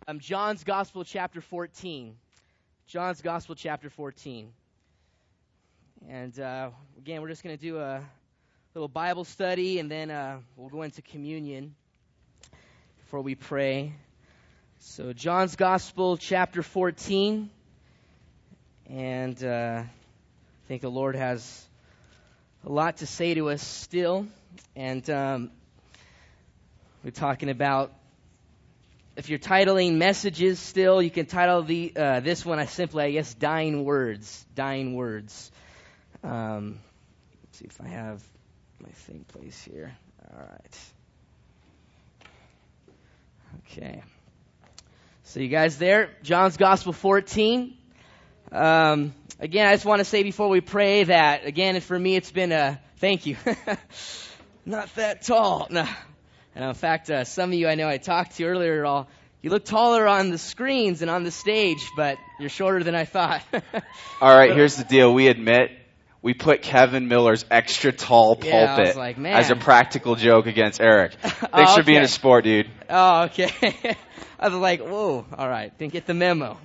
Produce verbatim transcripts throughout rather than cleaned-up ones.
Um, John's Gospel, chapter fourteen. John's Gospel, chapter fourteen. And uh, again, we're just going to do a little Bible study, and then uh, we'll go into communion before we pray. So, John's Gospel, chapter fourteen. And uh, I think the Lord has a lot to say to us still. And um, we're talking about, if you're titling messages still, you can title the uh, this one, I simply, I guess, Dying Words. Dying Words. Um, let's see if I have my thing placed here. All right. Okay. So you guys there? John's Gospel fourteen. Um, again, I just want to say before we pray that, again, for me, it's been a, thank you. Not that tall. No. And in fact, uh, some of you I know I talked to earlier, all you look taller on the screens and on the stage, but you're shorter than I thought. All right, here's the deal. We admit we put Kevin Miller's extra tall pulpit yeah, I was like, man. as a practical joke against Eric. Thanks oh, for okay. being a sport, dude. Oh, okay. I was like, whoa, all right, didn't get the memo.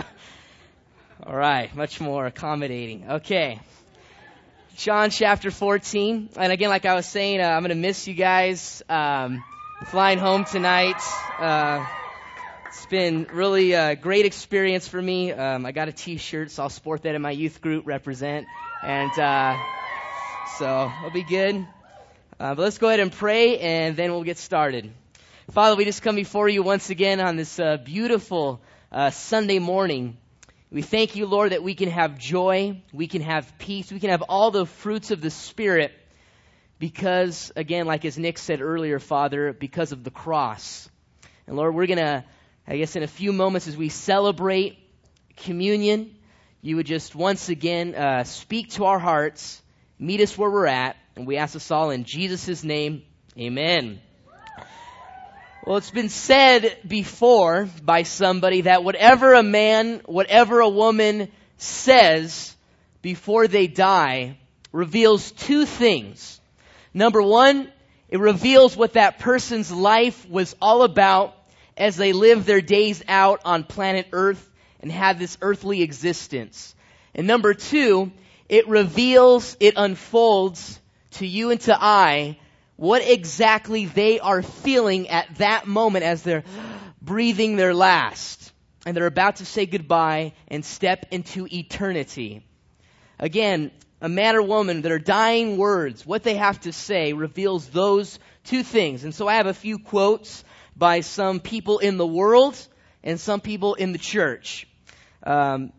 All right, much more accommodating. Okay. John chapter fourteen. And again, like I was saying, uh, I'm going to miss you guys. Um, flying home tonight. Uh, it's been really a great experience for me. Um, I got a t-shirt, so I'll sport that in my youth group, represent. And uh, so it'll be good. Uh, but let's go ahead and pray, and then we'll get started. Father, we just come before you once again on this uh, beautiful uh, Sunday morning. We thank you, Lord, that we can have joy, we can have peace, we can have all the fruits of the Spirit because, again, like as Nick said earlier, Father, because of the cross. And Lord, we're going to, I guess in a few moments as we celebrate communion, you would just once again uh, speak to our hearts, meet us where we're at, and we ask this all in Jesus' name, amen. Well, it's been said before by somebody that whatever a man, whatever a woman says before they die reveals two things. Number one, it reveals what that person's life was all about as they lived their days out on planet Earth and had this earthly existence. And number two, it reveals, it unfolds to you and to I what exactly they are feeling at that moment as they're breathing their last. And they're about to say goodbye and step into eternity. Again, a man or woman, their dying words, what they have to say reveals those two things. And so I have a few quotes by some people in the world and some people in the church. Um,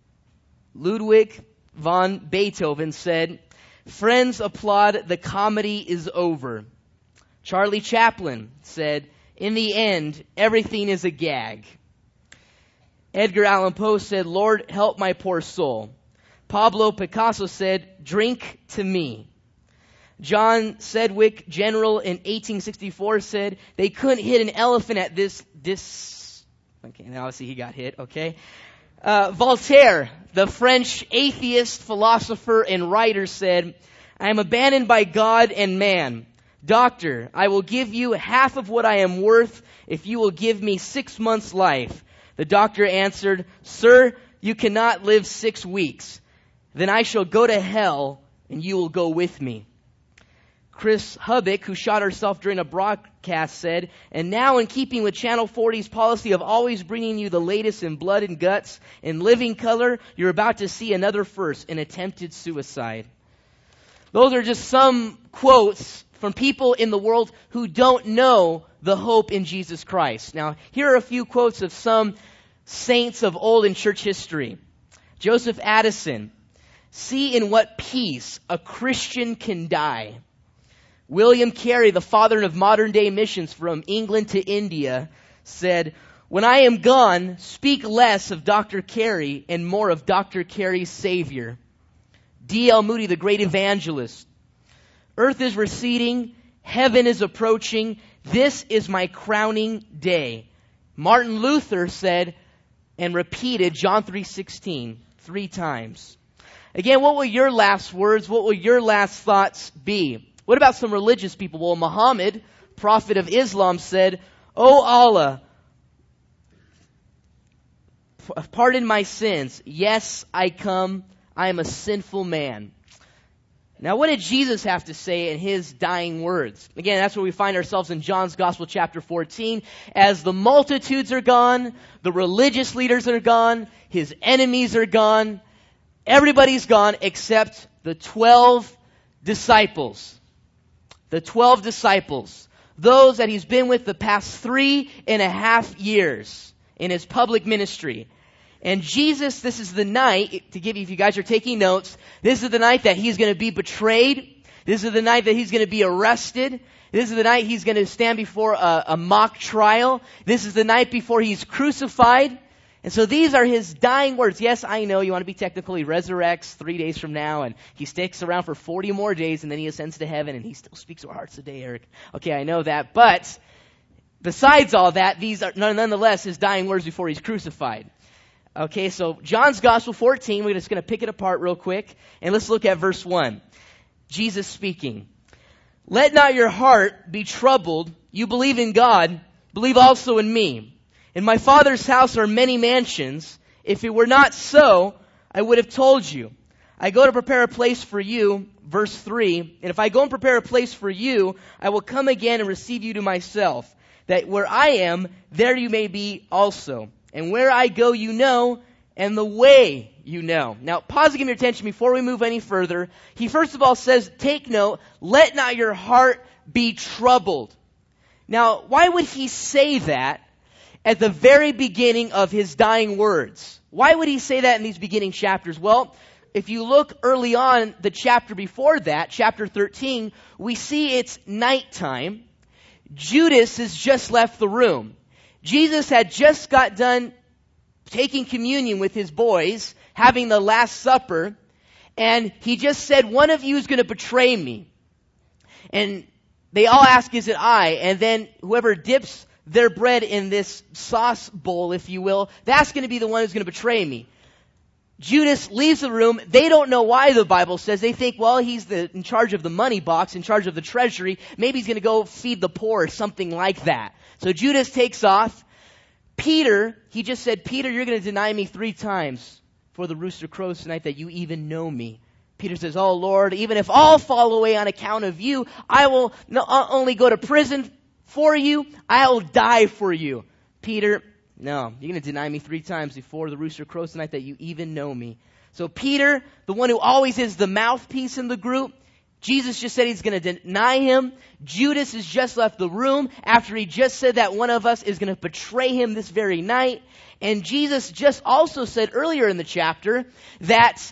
Ludwig von Beethoven said, "Friends applaud, the comedy is over." Charlie Chaplin said, "In the end, everything is a gag." Edgar Allan Poe said, "Lord, help my poor soul." Pablo Picasso said, "Drink to me." John Sedgwick, general in eighteen sixty-four, said, "They couldn't hit an elephant at this, this." Okay, now obviously he got hit, okay. Uh, Voltaire, the French atheist, philosopher, and writer said, "I am abandoned by God and man. Doctor, I will give you half of what I am worth if you will give me six months' life." The doctor answered, "Sir, you cannot live six weeks. Then I shall go to hell and you will go with me." Chris Hubbock, who shot herself during a broadcast, said, "And now, in keeping with Channel forty's policy of always bringing you the latest in blood and guts in living color, you're about to see another first, an attempted suicide." Those are just some quotes from people in the world who don't know the hope in Jesus Christ. Now, here are a few quotes of some saints of old in church history. Joseph Addison, "See in what peace a Christian can die." William Carey, the father of modern-day missions from England to India, said, "When I am gone, speak less of Doctor Carey and more of Doctor Carey's Savior." D L Moody, the great evangelist, "Earth is receding, heaven is approaching, this is my crowning day." Martin Luther said and repeated John three sixteen three times. Again, what will your last words, what will your last thoughts be? What about some religious people? Well, Muhammad, prophet of Islam, said, "O Allah, pardon my sins. Yes, I come. I am a sinful man. Now, what did Jesus have to say in his dying words? Again, that's where we find ourselves in John's Gospel, chapter fourteen. As the multitudes are gone, the religious leaders are gone, his enemies are gone, everybody's gone except the twelve disciples. The twelve disciples. Those that he's been with the past three and a half years in his public ministry. And Jesus, this is the night, to give you, if you guys are taking notes, this is the night that he's going to be betrayed. This is the night that he's going to be arrested. This is the night he's going to stand before a, a mock trial. This is the night before he's crucified. And so these are his dying words. Yes, I know you want to be technical. He resurrects three days from now, and he sticks around for forty more days, and then he ascends to heaven, and he still speaks to our hearts today, Eric. Okay, I know that. But besides all that, these are nonetheless his dying words before he's crucified. Okay, so John's Gospel fourteen, we're just going to pick it apart real quick, and let's look at verse one. Jesus speaking. Let not your heart be troubled. You believe in God, believe also in me. In my Father's house are many mansions. If it were not so, I would have told you. I go to prepare a place for you, verse three, and if I go and prepare a place for you, I will come again and receive you to myself, that where I am, there you may be also. And where I go, you know, and the way you know. Now, pause and give me your attention before we move any further. He first of all says, take note, let not your heart be troubled. Now, why would he say that at the very beginning of his dying words? Why would he say that in these beginning chapters? Well, if you look early on, the chapter before that, chapter thirteen, we see it's nighttime. Judas has just left the room. Jesus had just got done taking communion with his boys, having the Last Supper, and he just said, one of you is going to betray me. And they all ask, is it I? And then whoever dips their bread in this sauce bowl, if you will, that's going to be the one who's going to betray me. Judas leaves the room. They don't know why, the Bible says. They think, well, he's the, in charge of the money box, in charge of the treasury. Maybe he's going to go feed the poor or something like that. So Judas takes off. Peter, he just said, Peter, you're going to deny me three times before the rooster crows tonight that you even know me. Peter says, oh Lord, even if all fall away on account of you, I will not only go to prison for you, I will die for you. Peter, no, you're going to deny me three times before the rooster crows tonight that you even know me. So Peter, the one who always is the mouthpiece in the group, Jesus just said he's going to deny him. Judas has just left the room after he just said that one of us is going to betray him this very night. And Jesus just also said earlier in the chapter that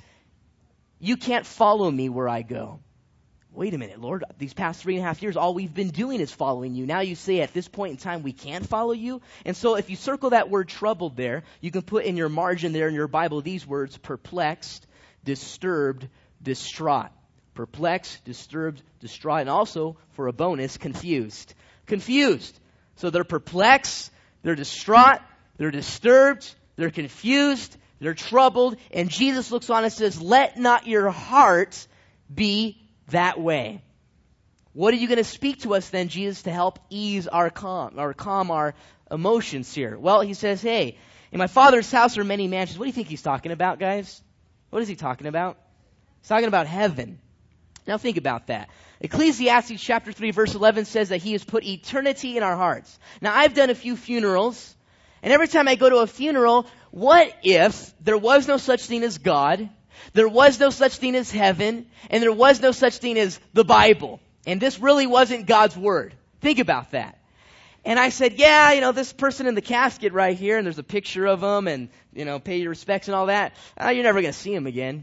you can't follow me where I go. Wait a minute, Lord, these past three and a half years, all we've been doing is following you. Now you say at this point in time we can't follow you? And so if you circle that word troubled there, you can put in your margin there in your Bible these words, perplexed, disturbed, distraught. Perplexed, disturbed, distraught, and also, for a bonus, confused. Confused. So they're perplexed, they're distraught, they're disturbed, they're confused, they're troubled, and Jesus looks on and says, let not your heart be that way. What are you going to speak to us then, Jesus, to help ease our calm, or calm our emotions here? Well, he says, hey, in my Father's house are many mansions. What do you think he's talking about, guys? What is he talking about? He's talking about heaven. Now think about that. Ecclesiastes chapter three verse eleven says that he has put eternity in our hearts. Now I've done a few funerals, and every time I go to a funeral, what if there was no such thing as God, there was no such thing as heaven, and there was no such thing as the Bible, and this really wasn't God's word? Think about that. And I said, yeah, you know, this person in the casket right here, and there's a picture of him, and, you know, pay your respects and all that. Uh, you're never going to see him again.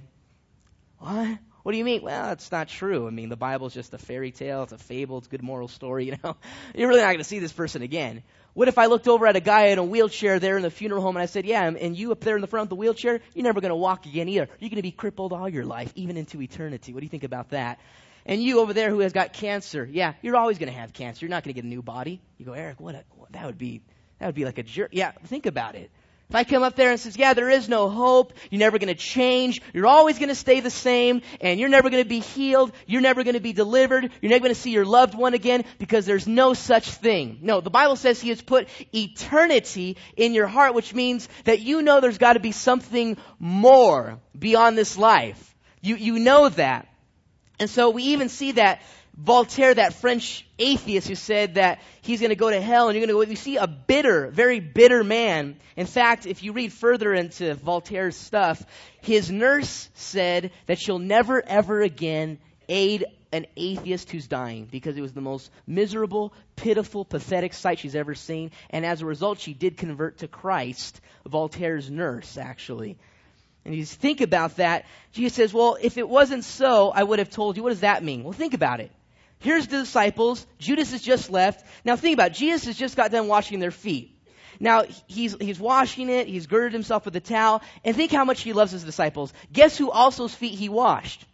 What? What do you mean? Well, it's not true. I mean, the Bible's just a fairy tale. It's a fable. It's a good moral story, you know. You're really not going to see this person again. What if I looked over at a guy in a wheelchair there in the funeral home and I said, yeah, and you up there in the front of the wheelchair, you're never going to walk again either. You're going to be crippled all your life, even into eternity. What do you think about that? And you over there who has got cancer, yeah, you're always going to have cancer. You're not going to get a new body. You go, Eric, what? A, that would be that would be like a jerk. Yeah, think about it. If I come up there and says, yeah, there is no hope, you're never going to change, you're always going to stay the same, and you're never going to be healed, you're never going to be delivered, you're never going to see your loved one again, because there's no such thing. No, the Bible says He has put eternity in your heart, which means that you know there's got to be something more beyond this life. You, you know that. And so we even see that Voltaire, that French atheist who said that he's going to go to hell and you're going to go, you see a bitter, very bitter man. In fact, if you read further into Voltaire's stuff, his nurse said that she'll never ever again aid an atheist who's dying because it was the most miserable, pitiful, pathetic sight she's ever seen. And as a result, she did convert to Christ, Voltaire's nurse, actually. And you think about that, Jesus says, well, if it wasn't so, I would have told you. What does that mean? Well, think about it. Here's the disciples. Judas has just left. Now think about it. Jesus has just got done washing their feet. Now he's he's washing it. He's girded himself with a towel. And think how much he loves his disciples. Guess who else's feet he washed?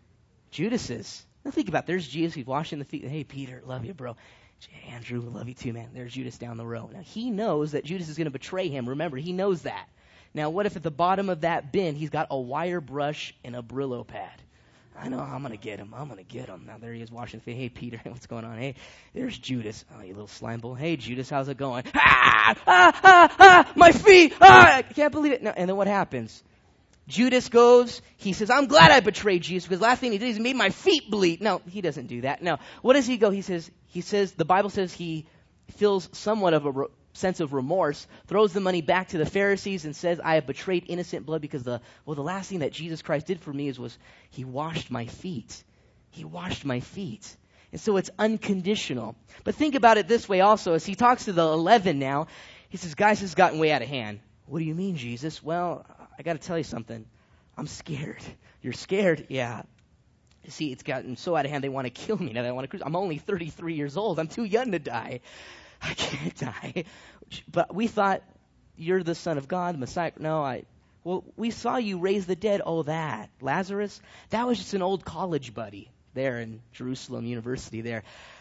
Judas's. Now think about it. There's Jesus. He's washing the feet. Hey, Peter, love you, bro. Andrew, love you too, man. There's Judas down the row. Now he knows that Judas is going to betray him. Remember, he knows that. Now what if at the bottom of that bin he's got a wire brush and a Brillo pad? I know, I'm going to get him. I'm going to get him. Now there he is washing the feet. Hey, Peter, what's going on? Hey, there's Judas. Oh, you little slime bull. Hey, Judas, how's it going? Ah, ah, ah, ah, my feet. Ah, I can't believe it. No, and then what happens? Judas goes, he says, I'm glad I betrayed Jesus because last thing he did is he made my feet bleed. No, he doesn't do that. No. What does he go? He says, he says, the Bible says he feels somewhat of a re- sense of remorse, throws the money back to the Pharisees and says, I have betrayed innocent blood because the, well, the last thing that Jesus Christ did for me is was he washed my feet. He washed my feet. And so it's unconditional. But think about it this way also, as he talks to the eleven now, he says, guys, this has gotten way out of hand. What do you mean, Jesus? Well, I got to tell you something. I'm scared. You're scared? Yeah. See, it's gotten so out of hand they want to kill me. Now they want to cruise. I'm only thirty-three years old. I'm too young to die. I can't die. But we thought you're the Son of God, Messiah. No, I. Well, we saw you raise the dead. Oh, that. Lazarus? That was just an old college buddy there in Jerusalem University there.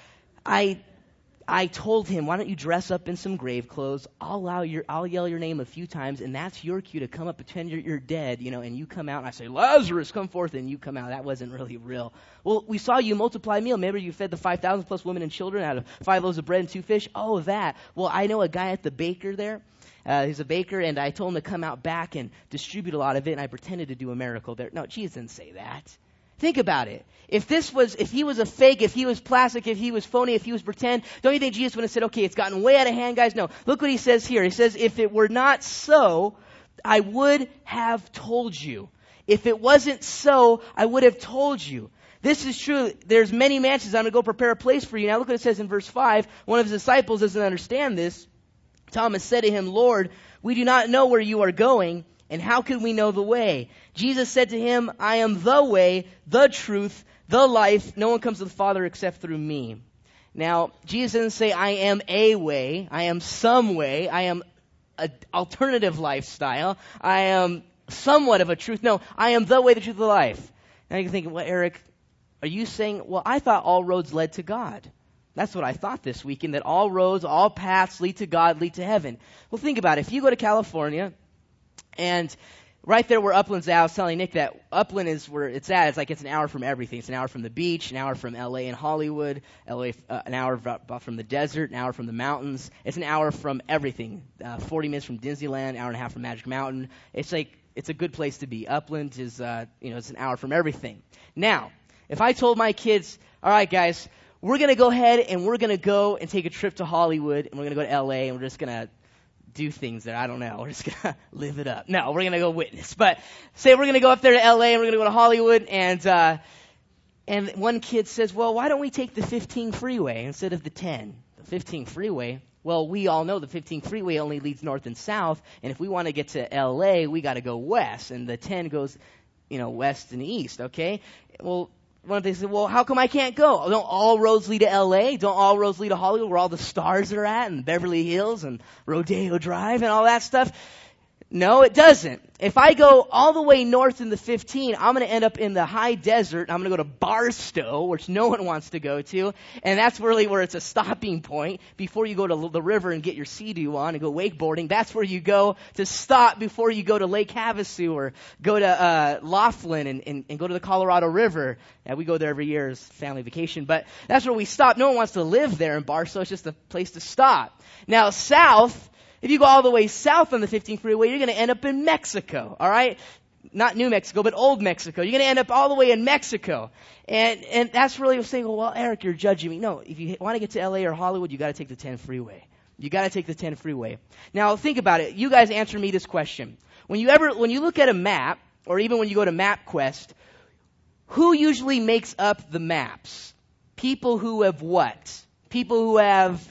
I I told him, why don't you dress up in some grave clothes? I'll allow your, I'll yell your name a few times, and that's your cue to come up, pretend you're, you're dead, you know, and you come out, and I say, Lazarus, come forth, and you come out. That wasn't really real. Well, we saw you multiply a meal. Remember you fed the five thousand plus women and children out of five loaves of bread and two fish? Oh, that. Well, I know a guy at the baker there. Uh, he's a baker, and I told him to come out back and distribute a lot of it, and I pretended to do a miracle there. No, Jesus didn't say that. Think about it. If this was, if he was a fake, if he was plastic, if he was phony, if he was pretend, don't you think Jesus would have said, okay, it's gotten way out of hand, guys? No. Look what he says here. He says, if it were not so, I would have told you. If it wasn't so, I would have told you. This is true. There's many mansions. I'm going to go prepare a place for you. Now look what it says in verse five. One of his disciples doesn't understand this. Thomas said to him, Lord, we do not know where you are going, and how can we know the way? Jesus said to him, I am the way, the truth, the life. No one comes to the Father except through me. Now, Jesus doesn't say, I am a way, I am some way, I am an alternative lifestyle, I am somewhat of a truth. No, I am the way, the truth, the life. Now you can think, well, Eric, are you saying, well, I thought all roads led to God. That's what I thought this weekend, that all roads, all paths lead to God, lead to heaven. Well, think about it. If you go to California, and right there where Upland's at, I was telling Nick that Upland is where it's at. It's like it's an hour from everything. It's an hour from the beach, an hour from L A and Hollywood, L A, uh, an hour from the desert, an hour from the mountains. It's an hour from everything. Uh, forty minutes from Disneyland, an hour and a half from Magic Mountain. It's like, it's a good place to be. Upland is, uh, you know, it's an hour from everything. Now, if I told my kids, all right, guys, we're going to go ahead and we're going to go and take a trip to Hollywood, and we're going to go to L A, and we're just going to do things there. I don't know. We're just going to live it up. No, we're going to go witness. But say we're going to go up there to L A and we're going to go to Hollywood, and uh, and one kid says, well, why don't we take the fifteen freeway instead of the ten? The fifteen freeway? Well, we all know the fifteen freeway only leads north and south, and if we want to get to L A, we got to go west, and the ten goes, you know, west and east, okay? Well, one of they said, well, how come I can't go? Don't all roads lead to L A? Don't all roads lead to Hollywood, where all the stars are at, and Beverly Hills, and Rodeo Drive, and all that stuff? No, it doesn't. If I go all the way north in the fifteen, I'm going to end up in the high desert. I'm going to go to Barstow, which no one wants to go to. And that's really where it's a stopping point before you go to the river and get your Sea-Doo on and go wakeboarding. That's where you go to stop before you go to Lake Havasu or go to uh, Laughlin and, and, and go to the Colorado River. Yeah, we go there every year as family vacation. But that's where we stop. No one wants to live there in Barstow. It's just a place to stop. Now, south, if you go all the way south on the fifteen freeway, you're going to end up in Mexico, all right? Not New Mexico, but Old Mexico. You're going to end up all the way in Mexico. And and that's really saying, well, Eric, you're judging me. No, if you want to get to L A or Hollywood, you got to take the ten freeway. You got to take the ten freeway. Now, think about it. You guys answer me this question. When you ever, when you look at a map, or even when you go to MapQuest, who usually makes up the maps? People who have what? People who have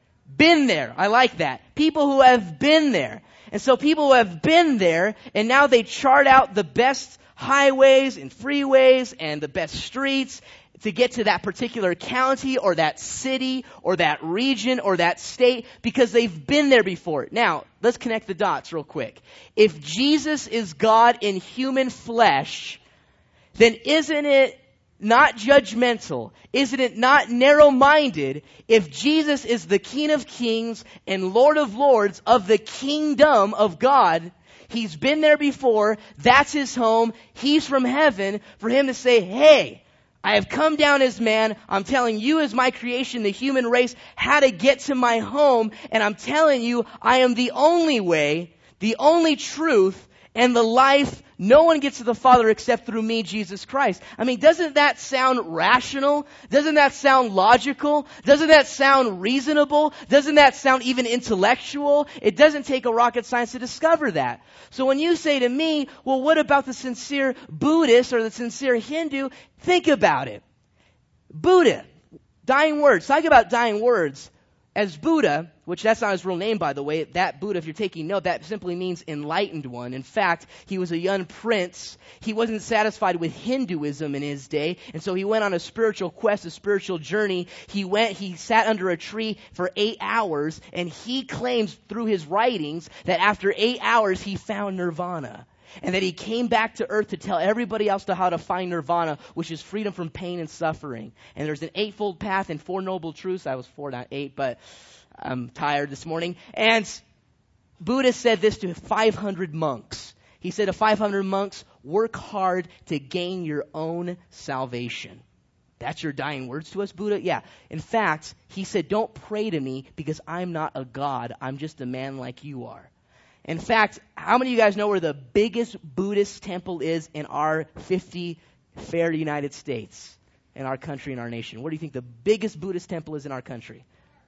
been there. I like that. People who have been there. And so people who have been there, and now they chart out the best highways and freeways and the best streets to get to that particular county or that city or that region or that state because they've been there before. Now, let's connect the dots real quick. If Jesus is God in human flesh, then isn't it not judgmental? Isn't it not narrow-minded if Jesus is the King of Kings and Lord of Lords of the kingdom of God? He's been there before. That's his home. He's from heaven. For him to say, hey, I have come down as man. I'm telling you as my creation, the human race, how to get to my home. And I'm telling you, I am the only way, the only truth, and the life. No one gets to the Father except through me, Jesus Christ. I mean, doesn't that sound rational? Doesn't that sound logical? Doesn't that sound reasonable? Doesn't that sound even intellectual? It doesn't take a rocket science to discover that. So when you say to me, well, what about the sincere Buddhist or the sincere Hindu? Think about it. Buddha, dying words. Talk about dying words. As Buddha, which that's not his real name, by the way, that Buddha, if you're taking note, that simply means enlightened one. In fact, he was a young prince. He wasn't satisfied with Hinduism in his day, and so he went on a spiritual quest, a spiritual journey. He went, he sat under a tree for eight hours, and he claims through his writings that after eight hours he found nirvana. And that he came back to earth to tell everybody else to how to find nirvana, which is freedom from pain and suffering. And there's an eightfold path and four noble truths. I was four, not eight, but I'm tired this morning. And Buddha said this to five hundred monks. He said to five hundred monks, work hard to gain your own salvation. That's your dying words to us, Buddha? Yeah. In fact, he said, don't pray to me because I'm not a god. I'm just a man like you are. In fact, how many of you guys know where the biggest Buddhist temple is in our fifty fair United States, in our country, in our nation? Where do you think the biggest Buddhist temple is in our country?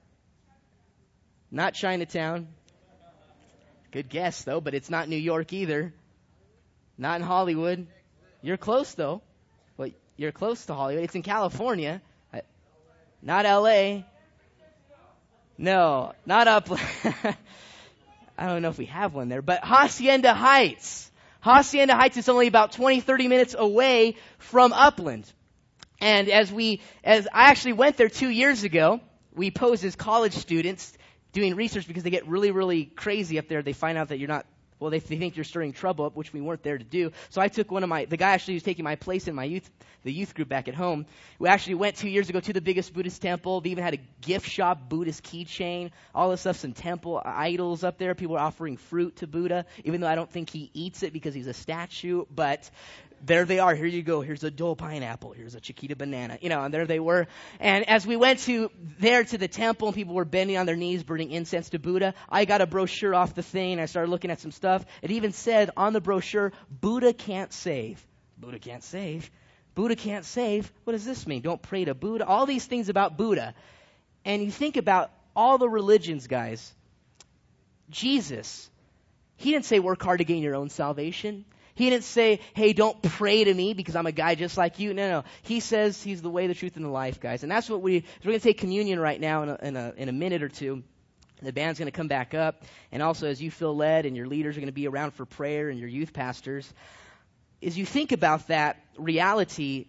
Not Chinatown. Good guess, though, but it's not New York either. Not in Hollywood. You're close, though. Well, you're close to Hollywood. It's in California. Not L A. No, not Upland. I don't know if we have one there, but Hacienda Heights. Hacienda Heights is only about twenty, thirty minutes away from Upland. And as we, as I actually went there two years ago, we posed as college students doing research because they get really, really crazy up there. They find out that you're not, well, they, they think you're stirring trouble up, which we weren't there to do. So I took one of my, the guy actually who's taking my place in my youth, the youth group back at home. We actually went two years ago to the biggest Buddhist temple. They even had a gift shop, Buddhist keychain, all this stuff, some temple idols up there. People were offering fruit to Buddha, even though I don't think he eats it because he's a statue. But there they are. Here you go. Here's a Dole pineapple. Here's a Chiquita banana. You know, and there they were. And as we went to there to the temple and people were bending on their knees, burning incense to Buddha, I got a brochure off the thing. And I started looking at some stuff. It even said on the brochure, Buddha can't save. Buddha can't save. Buddha can't save. What does this mean? Don't pray to Buddha. All these things about Buddha. And you think about all the religions, guys. Jesus, he didn't say work hard to gain your own salvation. He didn't say, hey, don't pray to me because I'm a guy just like you. No, no. He says he's the way, the truth, and the life, guys. And that's what we, so we're going to take communion right now in a, in a, in a minute or two. The band's going to come back up. And also as you feel led and your leaders are going to be around for prayer and your youth pastors, as you think about that reality,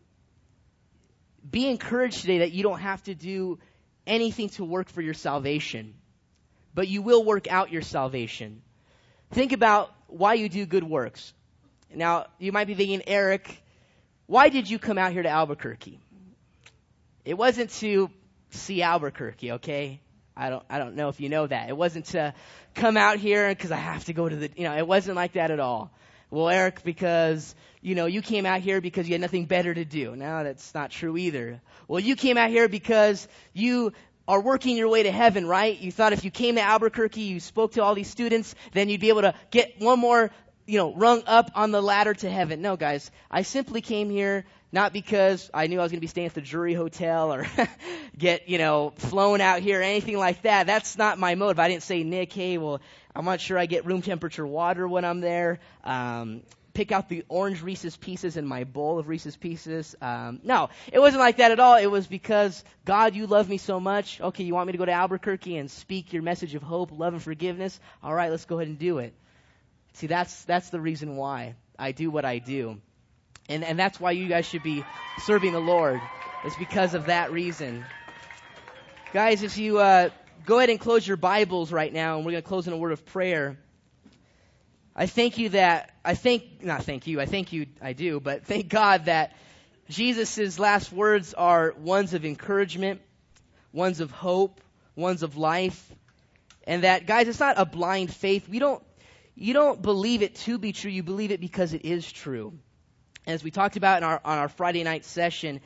be encouraged today that you don't have to do anything to work for your salvation, but you will work out your salvation think about why you do good works. Now, you might be thinking, Eric, why did you come out here to Albuquerque? It wasn't to see Albuquerque, okay? I don't, I don't know if you know that. It wasn't to come out here because I have to go to the, you know, it wasn't like that at all. Well, Eric, because, you know, you came out here because you had nothing better to do. No, that's not true either. Well, you came out here because you are working your way to heaven, right? You thought if you came to Albuquerque, you spoke to all these students, then you'd be able to get one more, you know, rung up on the ladder to heaven. No, guys, I simply came here not because I knew I was going to be staying at the Drury Hotel or get, you know, flown out here or anything like that. That's not my motive. I didn't say, Nick, hey, well, I'm not sure I get room temperature water when I'm there. Um, pick out the orange Reese's Pieces in my bowl of Reese's Pieces. Um, no, it wasn't like that at all. It was because, God, you love me so much. Okay, you want me to go to Albuquerque and speak your message of hope, love, and forgiveness? All right, let's go ahead and do it. See, that's that's the reason why I do what I do. And and that's why you guys should be serving the Lord. It's because of that reason. Guys, if you uh, go ahead and close your Bibles right now, and we're going to close in a word of prayer. I thank you that, I thank, not thank you, I thank you, I do, but thank God that Jesus' last words are ones of encouragement, ones of hope, ones of life. And that, guys, it's not a blind faith. We don't, you don't believe it to be true. You believe it because it is true. As we talked about in our, on our Friday night session,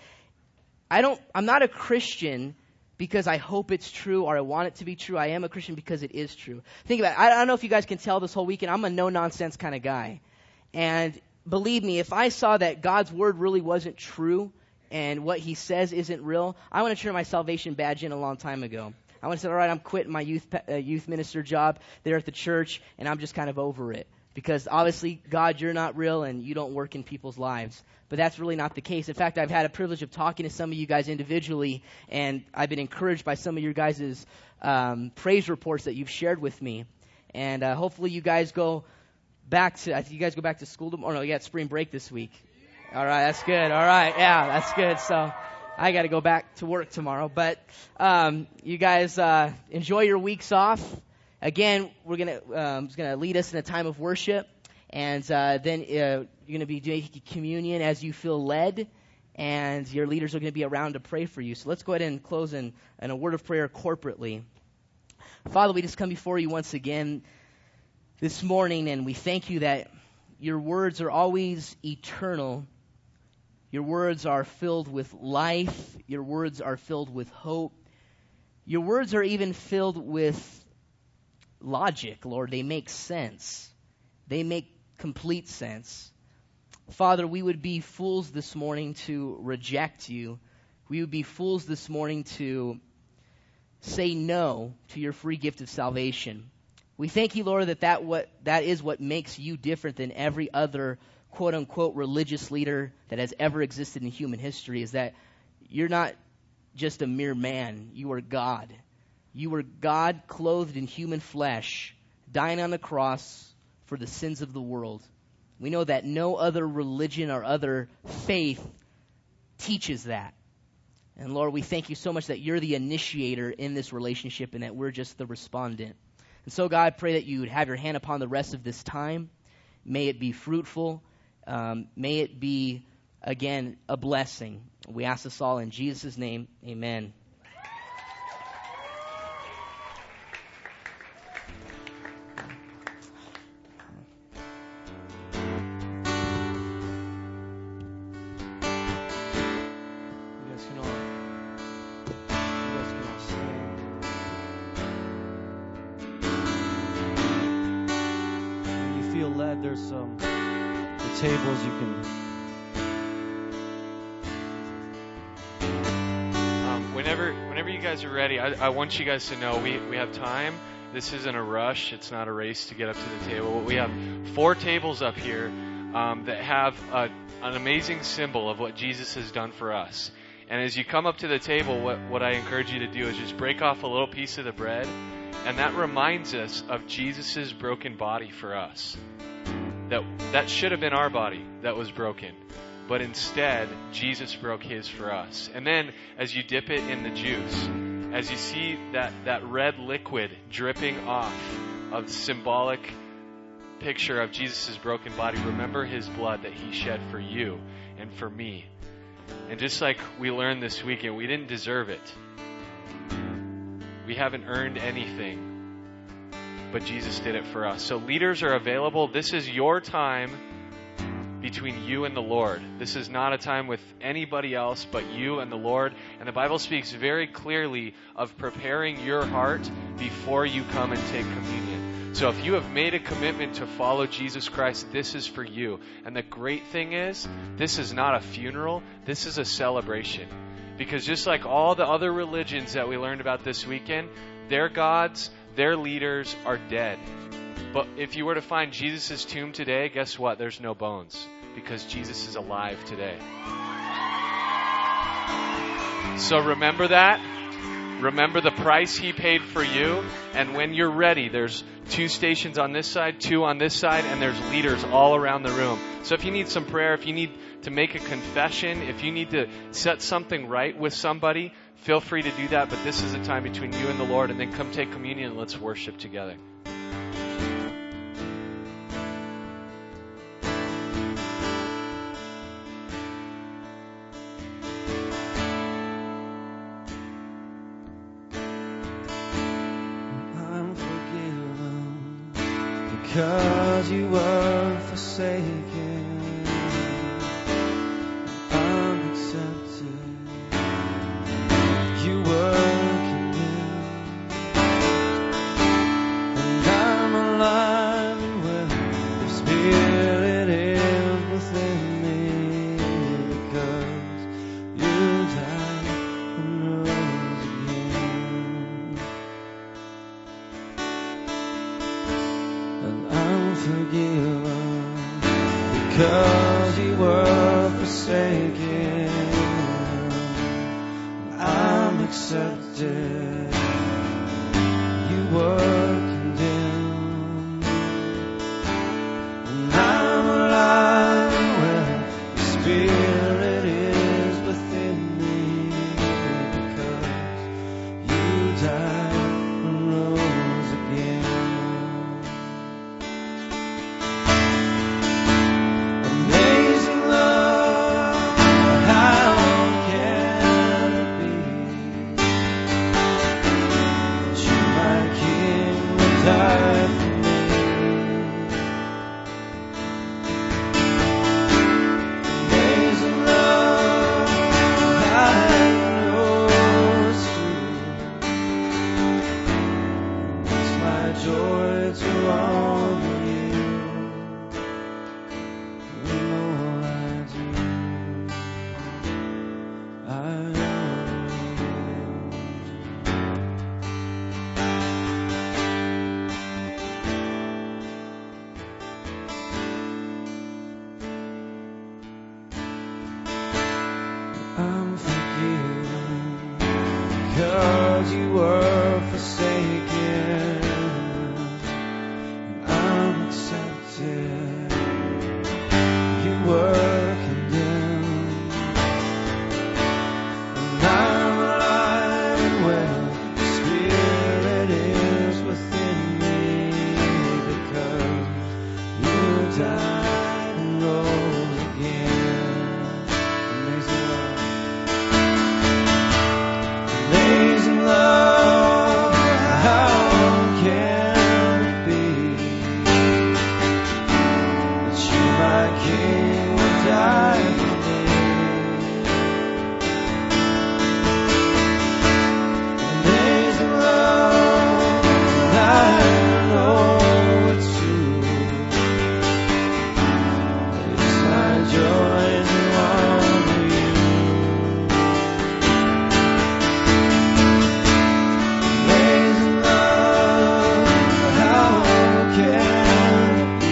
I don't, I'm not a Christian because I hope it's true or I want it to be true. I am a Christian because it is true. Think about it. I don't know if you guys can tell this whole weekend, I'm a no-nonsense kind of guy. And believe me, if I saw that God's word really wasn't true and what he says isn't real, I want to turn my salvation badge in a long time ago. I want to say, all right, I'm quitting my youth uh, youth minister job there at the church, and I'm just kind of over it. Because obviously, God, you're not real and you don't work in people's lives. But that's really not the case. In fact, I've had a privilege of talking to some of you guys individually, and I've been encouraged by some of your guys' um, praise reports that you've shared with me. And uh, hopefully you guys go back to, I think you guys go back to school tomorrow. Oh, no, you got spring break this week. All right, that's good. All right, yeah, that's good. So I got to go back to work tomorrow. But um, you guys uh, enjoy your weeks off. Again, we're gonna um, gonna lead us in a time of worship, and uh, then uh, you're gonna be doing communion as you feel led, and your leaders are gonna be around to pray for you. So let's go ahead and close in, in a word of prayer corporately. Father, we just come before you once again this morning, and we thank you that your words are always eternal. Your words are filled with life. Your words are filled with hope. Your words are even filled with logic, Lord. They make sense. They make complete sense. Father, we would be fools this morning to reject you. We would be fools this morning to say no to your free gift of salvation. We thank you, Lord, that that, what, that is what makes you different than every other quote-unquote religious leader that has ever existed in human history, is that you're not just a mere man. You are God. You were God clothed in human flesh, dying on the cross for the sins of the world. We know that no other religion or other faith teaches that. And Lord, we thank you so much that you're the initiator in this relationship and that we're just the respondent. And so, God, I pray that you would have your hand upon the rest of this time. May it be fruitful. Um, may it be, again, a blessing. We ask this all in Jesus' name. Amen. There's some the tables you can. Um, whenever, whenever you guys are ready, I, I want you guys to know we we have time. This isn't a rush. It's not a race to get up to the table. We have four tables up here um, that have a, an amazing symbol of what Jesus has done for us. And as you come up to the table, what what I encourage you to do is just break off a little piece of the bread, and that reminds us of Jesus' broken body for us. That that should have been our body that was broken. But instead, Jesus broke his for us. And then, as you dip it in the juice, as you see that, that red liquid dripping off of symbolic picture of Jesus' broken body, remember his blood that he shed for you and for me. And just like we learned this weekend, we didn't deserve it. We haven't earned anything, but Jesus did it for us. So leaders are available. This is your time between you and the Lord. This is not a time with anybody else but you and the Lord. And the Bible speaks very clearly of preparing your heart before you come and take communion. So if you have made a commitment to follow Jesus Christ, this is for you. And the great thing is, this is not a funeral, this is a celebration. Because just like all the other religions that we learned about this weekend, their gods, their leaders are dead. But if you were to find Jesus' tomb today, guess what? There's no bones, because Jesus is alive today. So remember that. Remember the price he paid for you. And when you're ready, there's two stations on this side, two on this side, and there's leaders all around the room. So if you need some prayer, if you need to make a confession, if you need to set something right with somebody, feel free to do that. But this is a time between you and the Lord. And then come take communion and let's worship together. Because you were forsaken, I'm accepted. You were condemned, and I'm alive and well. The Spirit is within me, because you died and rose again. I'm forgiven because you were forsaken. I'm accepted. You were condemned, and I'm alive and well. The Spirit is within me, because you died and rose again. I'm forgiven because you were forsaken. I'm accepted. You were condemned, and I'm alive and well. The Spirit is within me, because you died and rose again. Amazing love. Amazing love, how can it be that you, my King, would die for me? Amazing love, I know it's true. It's my joy to honor you. Amazing love, how can it be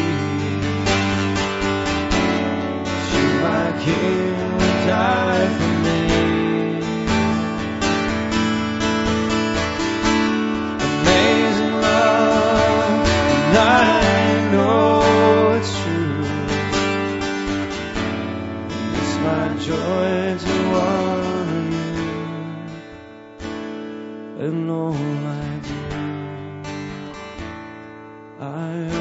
that you, my King, would die for me? Amazing love, and I know it's true. It's my joy to honor you, and all I do, I